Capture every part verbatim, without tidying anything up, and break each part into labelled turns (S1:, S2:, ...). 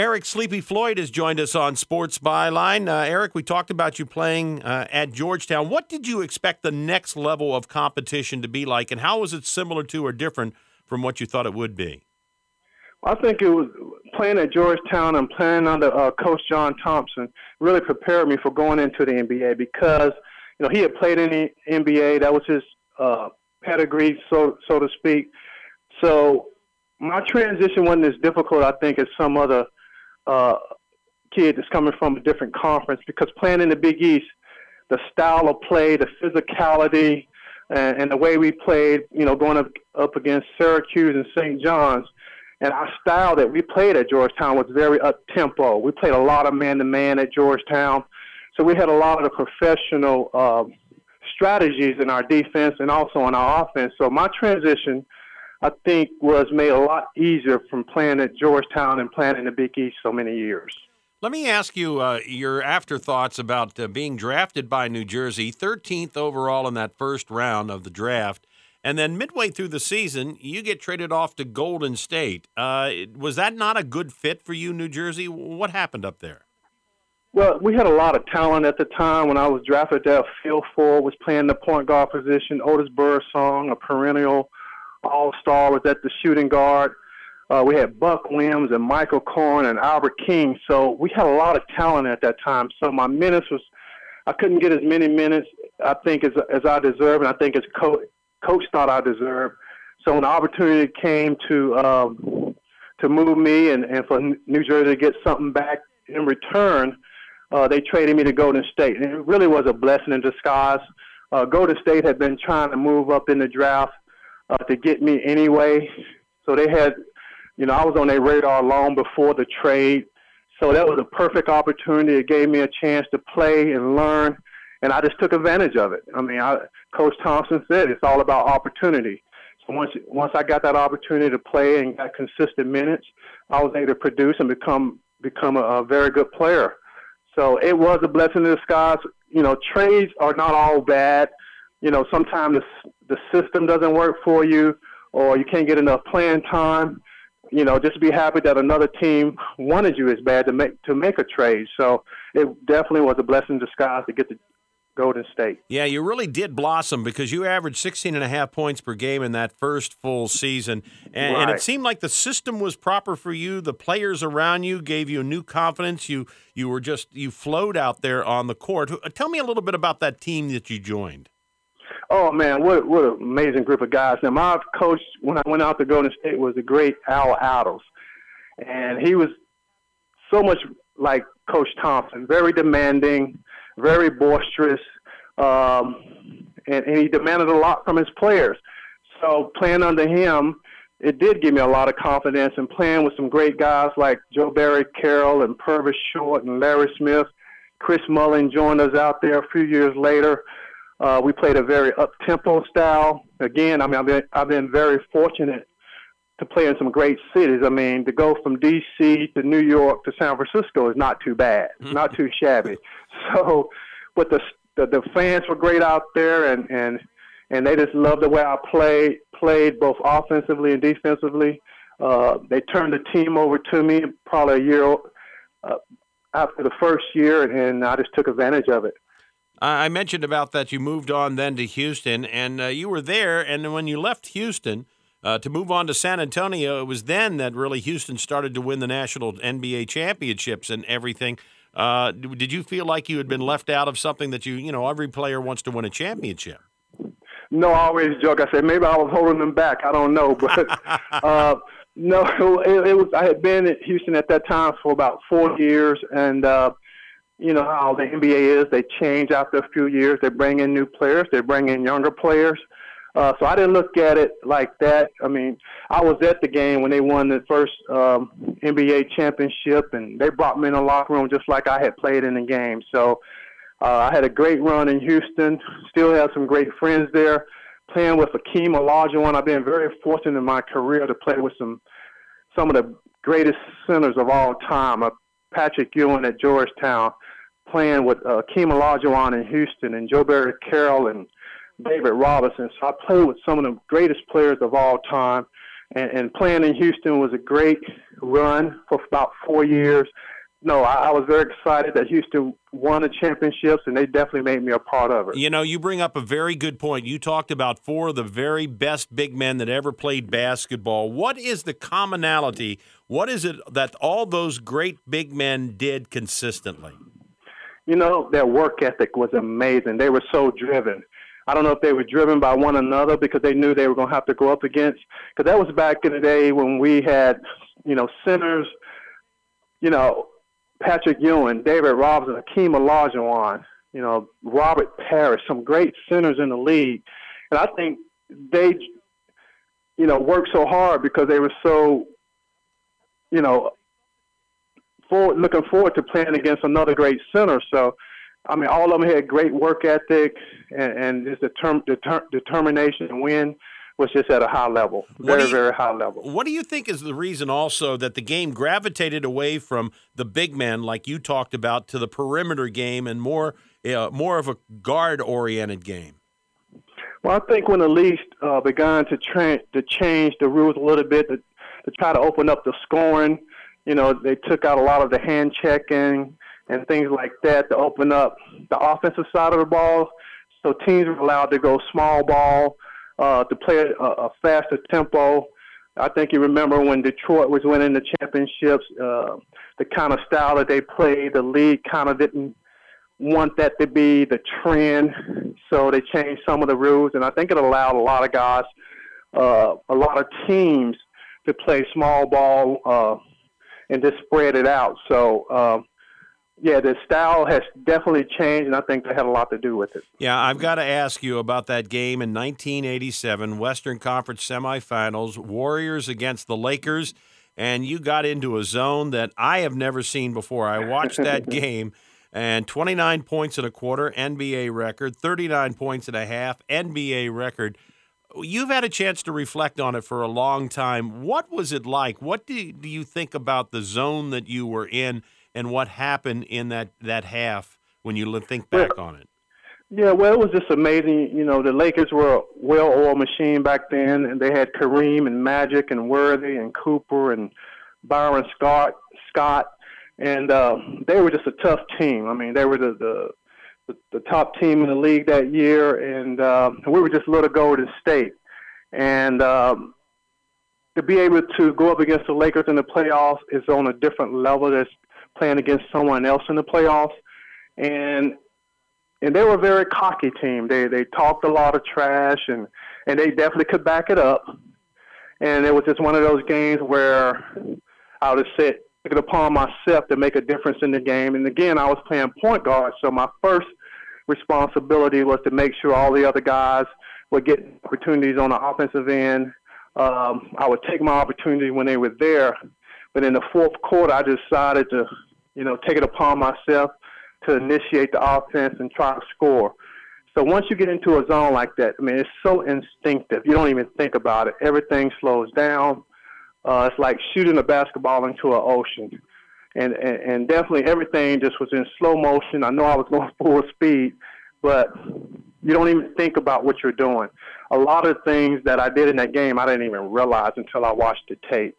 S1: Eric Sleepy Floyd has joined us on Sports Byline. Uh, Eric, we talked about you playing uh, at Georgetown. What did you expect the next level of competition to be like, and how was it similar to or different from what you thought it would be?
S2: I think it was playing at Georgetown and playing under uh, Coach John Thompson really prepared me for going into the N B A because, you know, he had played in the N B A. That was his uh, pedigree, so so to speak. So my transition wasn't as difficult, I think, as some other uh, kid that's coming from a different conference because playing in the Big East, the style of play, the physicality, and, and the way we played, you know, going up, up against Syracuse and Saint John's, and our style that we played at Georgetown was very up-tempo. We played a lot of man-to-man at Georgetown, so we had a lot of the professional uh, strategies in our defense and also in our offense. So my transition, I think, was made a lot easier from playing at Georgetown and playing in the Big East so many years.
S1: Let me ask you uh, your afterthoughts about uh, being drafted by New Jersey, thirteenth overall in that first round of the draft, and then midway through the season, you get traded off to Golden State. Uh, was that not a good fit for you, New Jersey? What happened up there?
S2: Well, we had a lot of talent at the time. When I was drafted there, Phil Ford was playing the point guard position, Otis Birdsong, a perennial all-star, was at the shooting guard. Uh, we had Buck Williams and Michael Corn and Albert King. So we had a lot of talent at that time. So my minutes was, I couldn't get as many minutes, I think, as as I deserved, and I think as coach, coach thought I deserved. So when the opportunity came to um, to move me and, and for New Jersey to get something back in return, uh, they traded me to Golden State. And it really was a blessing in disguise. Uh, Golden State had been trying to move up in the draft Uh, to get me anyway. So they had, you know, I was on their radar long before the trade. So that was a perfect opportunity. It gave me a chance to play and learn, and I just took advantage of it. I mean, I, Coach Thompson said it's all about opportunity. So once once I got that opportunity to play and got consistent minutes, I was able to produce and become become a, a very good player. So it was a blessing in disguise. You know, trades are not all bad. You know, sometimes the, the system doesn't work for you or you can't get enough playing time. You know, just be happy that another team wanted you as bad to make to make a trade. So it definitely was a blessing in disguise to get to Golden State.
S1: Yeah, you really did blossom because you averaged sixteen and a half points per game in that first full season. And,
S2: right.
S1: and it seemed like the system was proper for you. The players around you gave you a new confidence. You you were just, you flowed out there on the court. Tell me a little bit about that team that you joined.
S2: Oh, man, what what an amazing group of guys. Now, my coach, when I went out to Golden State, was the great Al Attles. And he was so much like Coach Thompson, very demanding, very boisterous, um, and, and he demanded a lot from his players. So playing under him, it did give me a lot of confidence, and playing with some great guys like Joe Barry Carroll and Purvis Short and Larry Smith. Chris Mullin joined us out there a few years later. Uh, we played a very up-tempo style. Again, I mean, I've been, I've been very fortunate to play in some great cities. I mean, to go from D C to New York to San Francisco is not too bad, not too shabby. So, but the, the the fans were great out there, and and and they just loved the way I played, played both offensively and defensively. Uh, they turned the team over to me probably a year uh, after the first year, and I just took advantage of it.
S1: I mentioned about that you moved on then to Houston, and uh, you were there, and when you left Houston uh, to move on to San Antonio, it was then that really Houston started to win the national N B A championships and everything. Uh, did you feel like you had been left out of something that you, you know, every player wants to win a championship?
S2: No, I always joke. I said maybe I was holding them back. I don't know, but uh, no, it, it was. I had been at Houston at that time for about four years, and uh, you know how the N B A is. They change after a few years. They bring in new players. They bring in younger players. Uh, so I didn't look at it like that. I mean, I was at the game when they won the first um, N B A championship, and they brought me in the locker room just like I had played in the game. So uh, I had a great run in Houston. Still have some great friends there. Playing with Akeem Olajuwon, I've been very fortunate in my career to play with some some of the greatest centers of all time. Uh, Patrick Ewing at Georgetown, playing with uh, Akeem Olajuwon in Houston, and Joe Barry Carroll and David Robinson. So I played with some of the greatest players of all time. and, and playing in Houston was a great run for about four years. No, I, I was very excited that Houston won the championships, and they definitely made me a part of it.
S1: You know, you bring up a very good point. You talked about four of the very best big men that ever played basketball. What is the commonality? What is it that all those great big men did consistently?
S2: You know, their work ethic was amazing. They were so driven. I don't know if they were driven by one another because they knew they were going to have to go up against, because that was back in the day when we had, you know, centers, you know, Patrick Ewing, David Robinson, Hakeem Olajuwon, you know, Robert Parrish, some great centers in the league. And I think they, you know, worked so hard because they were so, you know, forward, looking forward to playing against another great center. So, I mean, all of them had great work ethic and, and just determ, deter, determination to win was just at a high level, very, you, very high level.
S1: What do you think is the reason also that the game gravitated away from the big man, like you talked about, to the perimeter game and more uh, more of a guard-oriented game?
S2: Well, I think when the league uh, began to, tra- to change the rules a little bit, to, to try to open up the scoring, you know, they took out a lot of the hand checking and things like that to open up the offensive side of the ball. So teams were allowed to go small ball, uh, to play a, a faster tempo. I think you remember when Detroit was winning the championships, uh, the kind of style that they played, the league kind of didn't want that to be the trend. So they changed some of the rules, and I think it allowed a lot of guys, uh, a lot of teams to play small ball uh, and just spread it out. So, um, yeah, the style has definitely changed, and I think that had a lot to do with it.
S1: Yeah, I've got to ask you about that game in nineteen eighty-seven, Western Conference semifinals, Warriors against the Lakers, and you got into a zone that I have never seen before. I watched that game, and twenty-nine points in a quarter, N B A record, thirty-nine points and a half, N B A record. You've had a chance to reflect on it for a long time. What was it like? What do, do you think about the zone that you were in and what happened in that, that half when you think back
S2: well,
S1: on it?
S2: Yeah, well, it was just amazing. You know, the Lakers were a well-oiled machine back then, and they had Kareem and Magic and Worthy and Cooper and Byron Scott, Scott and uh, they were just a tough team. I mean, they were the, the the, the top team in the league that year, and uh, we were just Little Golden State. And um, to be able to go up against the Lakers in the playoffs is on a different level. That's playing against someone else in the playoffs, and and they were a very cocky team. They they talked a lot of trash, and, and they definitely could back it up. And it was just one of those games where I would have said, took it upon myself to make a difference in the game. And again, I was playing point guard, so my first responsibility was to make sure all the other guys would get opportunities on the offensive end. Um, I would take my opportunity when they were there. But in the fourth quarter, I decided to, you know, take it upon myself to initiate the offense and try to score. So once you get into a zone like that, I mean, it's so instinctive. You don't even think about it. Everything slows down. Uh, it's like shooting a basketball into an ocean. And, and, and definitely everything just was in slow motion. I know I was going full speed, but you don't even think about what you're doing. A lot of things that I did in that game, I didn't even realize until I watched the tape.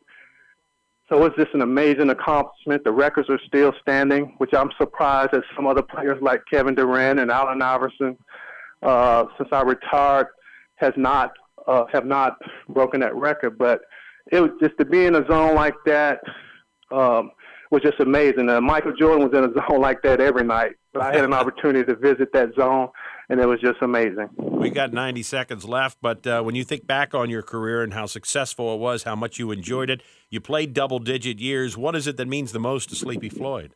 S2: So it's just an amazing accomplishment. The records are still standing, which I'm surprised that some other players like Kevin Durant and Allen Iverson, uh, since I retired, has not uh, have not broken that record. But it was just to be in a zone like that um, was just amazing. Uh, Michael Jordan was in a zone like that every night. But I had an opportunity to visit that zone, and it was just amazing.
S1: We got ninety seconds left, but uh, when you think back on your career and how successful it was, how much you enjoyed it, you played double-digit years. What is it that means the most to Sleepy Floyd?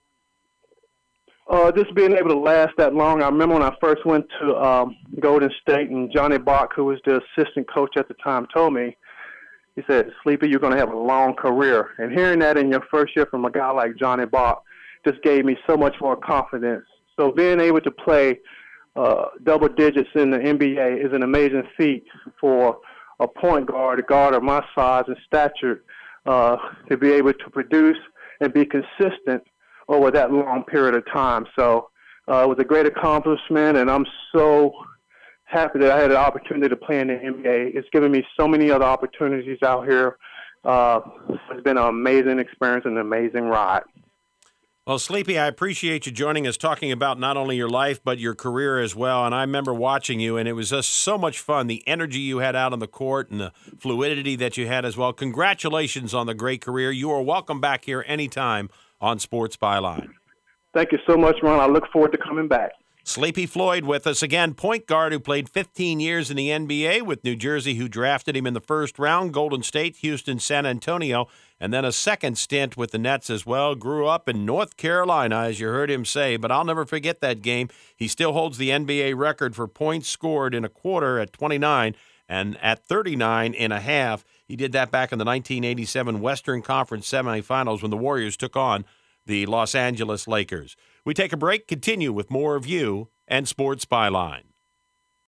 S2: Uh, just being able to last that long. I remember when I first went to um, Golden State, and Johnny Bach, who was the assistant coach at the time, told me, he said, Sleepy, you're going to have a long career. And hearing that in your first year from a guy like Johnny Bach just gave me so much more confidence. So being able to play uh, double digits in the N B A is an amazing feat for a point guard, a guard of my size and stature, uh, to be able to produce and be consistent over that long period of time. So uh, it was a great accomplishment, and I'm so happy that I had the opportunity to play in the N B A. It's given me so many other opportunities out here. Uh, it's been an amazing experience and an amazing ride.
S1: Well, Sleepy, I appreciate you joining us, talking about not only your life but your career as well. And I remember watching you, and it was just so much fun. The energy you had out on the court and the fluidity that you had as well. Congratulations on the great career. You are welcome back here anytime on Sports Byline.
S2: Thank you so much, Ron. I look forward to coming back.
S1: Sleepy Floyd with us again, point guard who played fifteen years in the N B A with New Jersey, who drafted him in the first round, Golden State, Houston, San Antonio, and then a second stint with the Nets as well. Grew up in North Carolina, as you heard him say, but I'll never forget that game. He still holds the N B A record for points scored in a quarter at twenty-nine, and at thirty-nine and a half. He did that back in the nineteen eighty-seven Western Conference semifinals when the Warriors took on the Los Angeles Lakers. We take a break, continue with more of you and Sports Byline.